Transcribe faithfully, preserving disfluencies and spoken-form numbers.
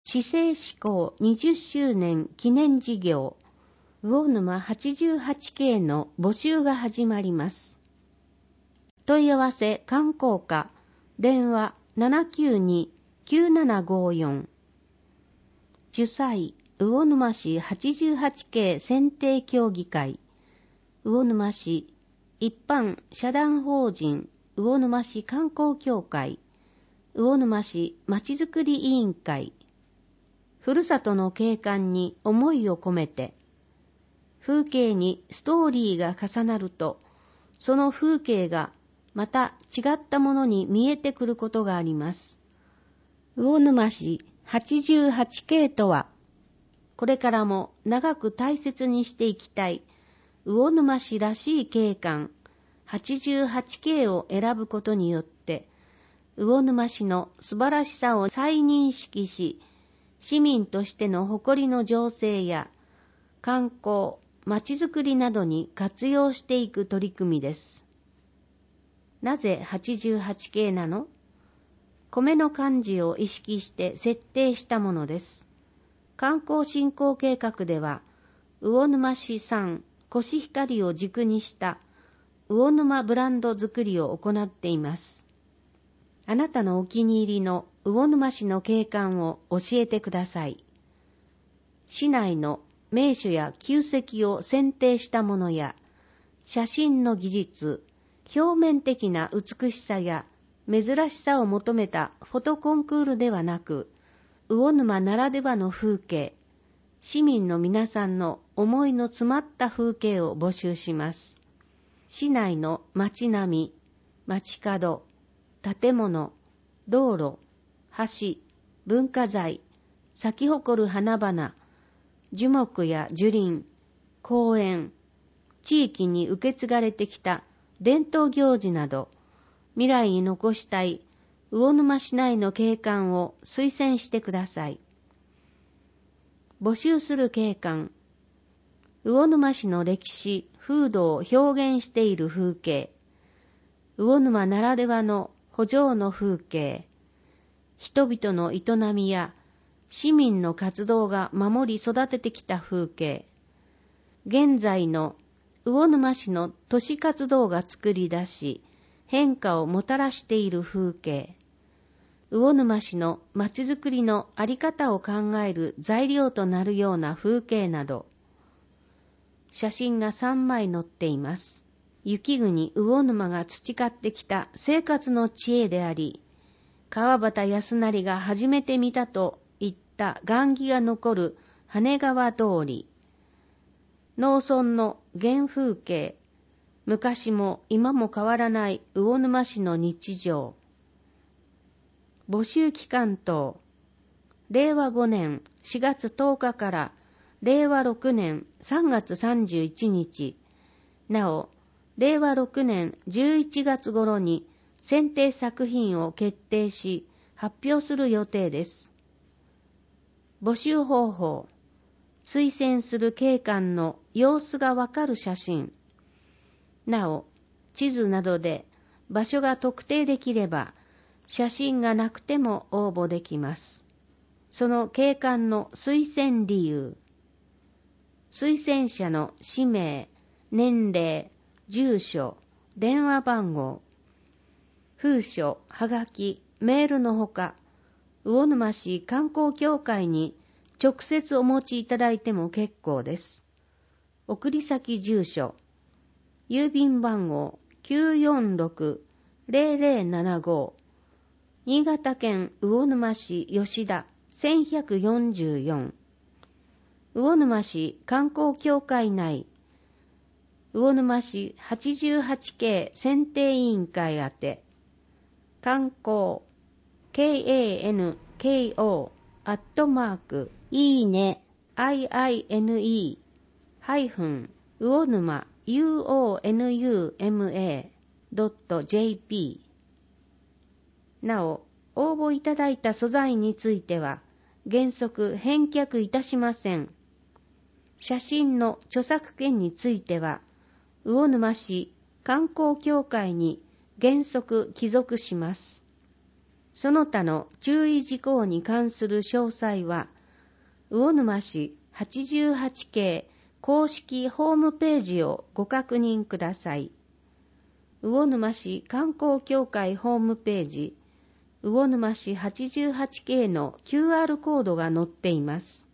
市政施行にじゅっしゅうねん記念事業魚沼はちじゅうはちけいの募集が始まります。問い合わせ観光課電話 ななきゅうに きゅうななごよん。主催魚沼市はちじゅうはちけい選定協議会、魚沼市一般社団法人魚沼市観光協会、魚沼市まちづくり委員会。ふるさとの景観に思いを込めて、風景にストーリーが重なると、その風景がまた違ったものに見えてくることがあります。魚沼市はちじゅうはちけいとは、これからも長く大切にしていきたい魚沼市らしい景観はちじゅうはちけいを選ぶことによって、魚沼市の素晴らしさを再認識し、市民としての誇りの醸成や観光、まちづくりなどに活用していく取り組みです。なぜはちじゅうはちけいなの？米の漢字を意識して設定したものです。観光振興計画では、魚沼市産コシヒカリを軸にした魚沼ブランド作りを行っています。あなたのお気に入りの魚沼市の景観を教えてください。市内の名所や旧跡を選定したものや、写真の技術、表面的な美しさや珍しさを求めたフォトコンクールではなく、魚沼ならではの風景、市民の皆さんの思いの詰まった風景を募集します。市内の街並み、街角、建物、道路、橋、文化財、咲き誇る花々、樹木や樹林、公園、地域に受け継がれてきた伝統行事など、未来に残したい魚沼市内の景観を推薦してください。募集する景観、魚沼市の歴史、風土を表現している風景、魚沼ならではの圃場の風景、人々の営みや市民の活動が守り育ててきた風景、現在の魚沼市の都市活動が作り出し、変化をもたらしている風景、魚沼市のまちづくりのあり方を考える材料となるような風景など、写真がさんまい載っています。雪国魚沼が培ってきた生活の知恵であり、川端康成が初めて見たと言った雁木が残る羽川通り、農村の原風景、昔も今も変わらない魚沼市の日常。募集期間等、れいわごねんしがつとおかかられいわろくねんさんがつさんじゅういちにち、なお、れいわろくねんじゅういちがつ頃に選定作品を決定し発表する予定です。募集方法、推薦する景観の様子がわかる写真。なお、地図などで場所が特定できれば、写真がなくても応募できます。その景観の推薦理由、推薦者の氏名、年齢、住所、電話番号、封書、はがき、メールのほか、魚沼市観光協会に直接お持ちいただいても結構です。送り先住所、郵便番号 きゅうよんろく ぜろぜろななご、新潟県魚沼市吉田せんひゃくよんじゅうよん、魚沼市観光協会内、魚沼市はちじゅうはちけい選定委員会宛て、観光 ケーエーエヌケーオー アットマークいいね アイアイエヌイー ハイフン魚沼 ユーオーエヌユーエムエー ドット ジェーピー。 なお、応募いただいた素材については原則返却いたしません。写真の著作権については魚沼市観光協会に原則帰属します。 その他の注意事項に関する詳細は、魚沼市はちじゅうはちけい公式ホームページをご確認ください。魚沼市観光協会ホームページ、魚沼市はちじゅうはちけいの キューアール コードが載っています。